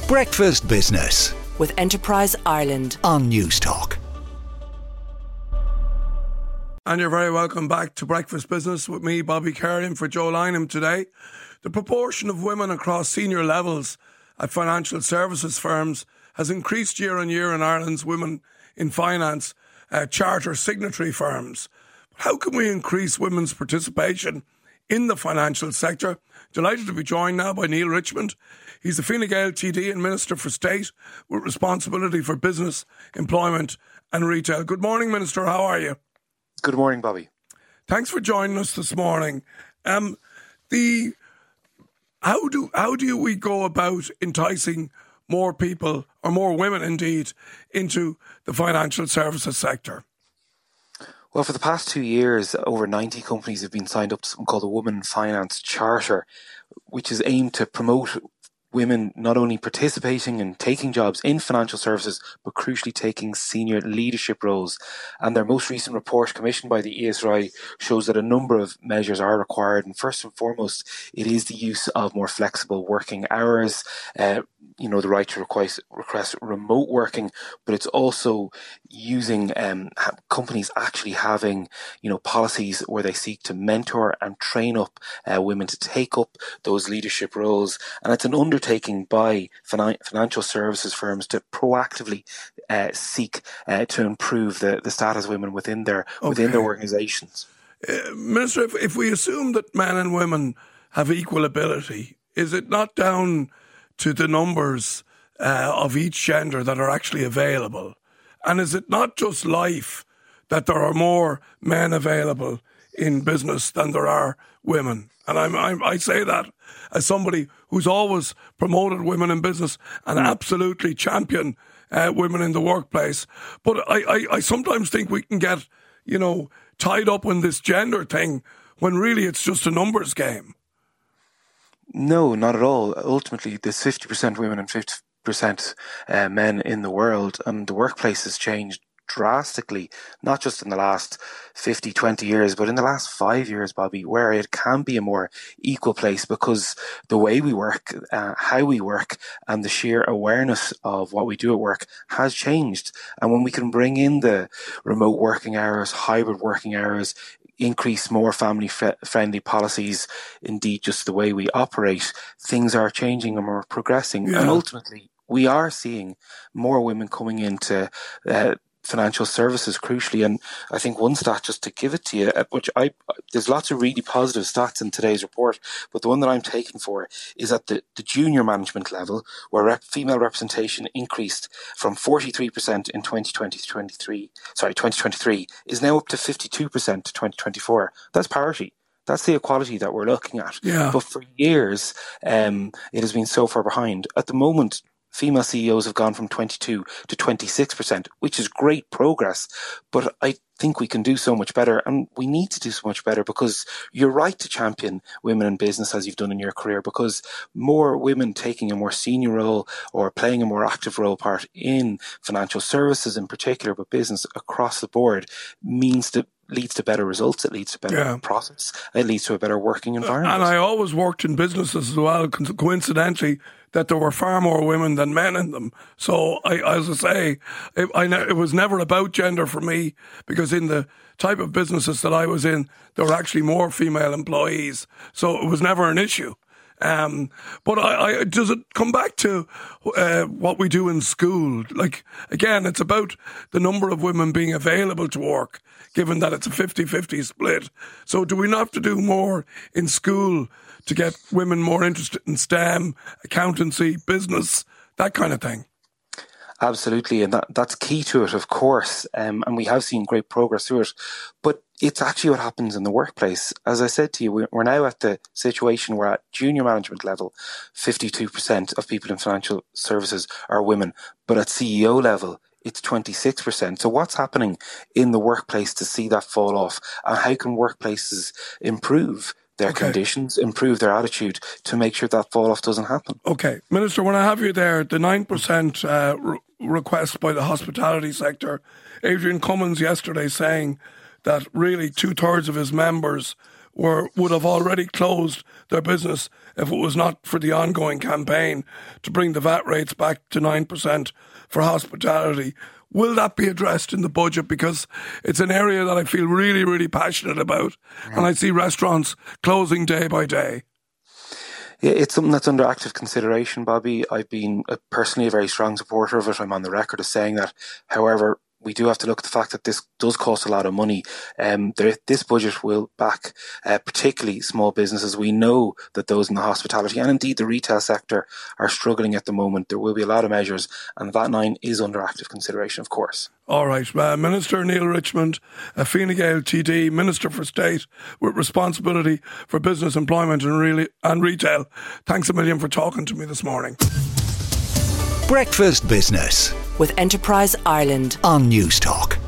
Breakfast Business with Enterprise Ireland on Newstalk. And you're very welcome back to Breakfast Business with me, Bobby Kerrigan, for Joe Lynham today. The proportion of women across senior levels at financial services firms has increased year on year in Ireland's Women in Finance charter signatory firms. How can we increase women's participation in the financial sector? Delighted to be joined now by Neil Richmond. He's the Fine Gael TD and Minister for State with responsibility for business, employment and retail. Good morning, Minister. How are you? Good morning, Bobby. Thanks for joining us this morning. How do we go about enticing more people, or more women indeed, into the financial services sector? Well, for the past 2 years, over 90 companies have been signed up to something called the Women Finance Charter, which is aimed to promote women not only participating and taking jobs in financial services, but crucially taking senior leadership roles. And their most recent report, commissioned by the ESRI, shows that a number of measures are required. And first and foremost, it is the use of more flexible working hours, the right to request remote working, but it's also using companies actually having, policies where they seek to mentor and train up women to take up those leadership roles. And it's an undertaking by financial services firms to proactively seek to improve the status of women within their organisations. Minister, if we assume that men and women have equal ability, is it not down to the numbers of each gender that are actually available? And is it not just life that there are more men available in business than there are women? And I say that as somebody who's always promoted women in business and absolutely championed women in the workplace. But I sometimes think we can get, tied up in this gender thing when really it's just a numbers game. No, not at all. Ultimately, there's 50% women and 50% men in the world, and the workplace has changed drastically, not just in the last 50, 20 years, but in the last 5 years, Bobby, where it can be a more equal place because the way we work, how we work, and the sheer awareness of what we do at work has changed. And when we can bring in the remote working hours, hybrid working hours, increase more family-friendly policies, indeed just the way we operate, things are changing and we're progressing. Yeah. And ultimately, we are seeing more women coming into financial services, crucially. And I think one stat, just to give it to you, there's lots of really positive stats in today's report, but the one that I'm taking for is at the junior management level, where female representation increased from 43% in 2023, is now up to 52% to 2024. That's parity. That's the equality that we're looking at. Yeah. But for years, it has been so far behind. At the moment, female CEOs have gone from 22 to 26%, which is great progress. But I think we can do so much better, and we need to do so much better, because you're right to champion women in business as you've done in your career, because more women taking a more senior role or playing a more active role part in financial services in particular, but business across the board, leads to better results, it leads to better process, it leads to a better working environment. And I always worked in businesses as well, coincidentally, that there were far more women than men in them. So, as I say, it was never about gender for me, because in the type of businesses that I was in, there were actually more female employees. So it was never an issue. But does it come back to what we do in school? Like, again, it's about the number of women being available to work, given that it's a 50-50 split. So do we not have to do more in school to get women more interested in STEM, accountancy, business, that kind of thing? Absolutely, and that's key to it, of course, and we have seen great progress through it. But it's actually what happens in the workplace. As I said to you, we're now at the situation where at junior management level, 52% of people in financial services are women, but at CEO level, it's 26%. So what's happening in the workplace to see that fall off, and how can workplaces improve their conditions, improve their attitude to make sure that fall off doesn't happen? Okay. Minister, when I have you there, the 9% request by the hospitality sector, Adrian Cummins yesterday saying that really 2/3 of his members would have already closed their business if it was not for the ongoing campaign to bring the VAT rates back to 9% for hospitality. Will that be addressed in the budget? Because it's an area that I feel really, really passionate about. Yeah. And I see restaurants closing day by day. Yeah, it's something that's under active consideration, Bobby. I've been personally a very strong supporter of it. I'm on the record as saying that. However, we do have to look at the fact that this does cost a lot of money. This budget will back particularly small businesses. We know that those in the hospitality and indeed the retail sector are struggling at the moment. There will be a lot of measures, and that 9 is under active consideration, of course. All right. Minister Neil Richmond, Fine Gael TD, Minister for State with responsibility for business, employment and retail. Thanks a million for talking to me this morning. Breakfast Business with Enterprise Ireland on Newstalk.